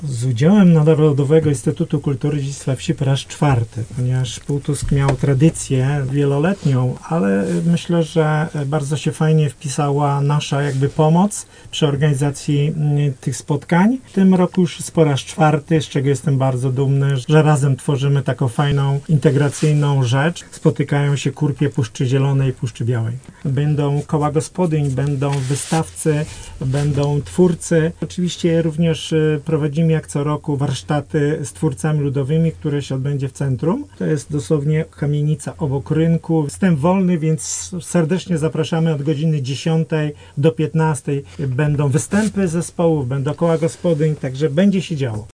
Z udziałem Narodowego Instytutu Kultury i Dziedzictwa Wsi po raz czwarty, ponieważ Półtusk miał tradycję wieloletnią, ale myślę, że bardzo się fajnie wpisała nasza pomoc przy organizacji tych spotkań. W tym roku już jest po raz czwarty, z czego jestem bardzo dumny, że razem tworzymy taką fajną, integracyjną rzecz. Spotykają się kurpie Puszczy Zielonej i Puszczy Białej. Będą koła gospodyń, będą wystawcy, będą twórcy. Oczywiście również prowadzimy jak co roku warsztaty z twórcami ludowymi, które się odbędzie w centrum. To jest dosłownie kamienica obok rynku. Wstęp wolny, więc serdecznie zapraszamy od godziny 10 do 15. Będą występy zespołów, będą koła gospodyń, także będzie się działo.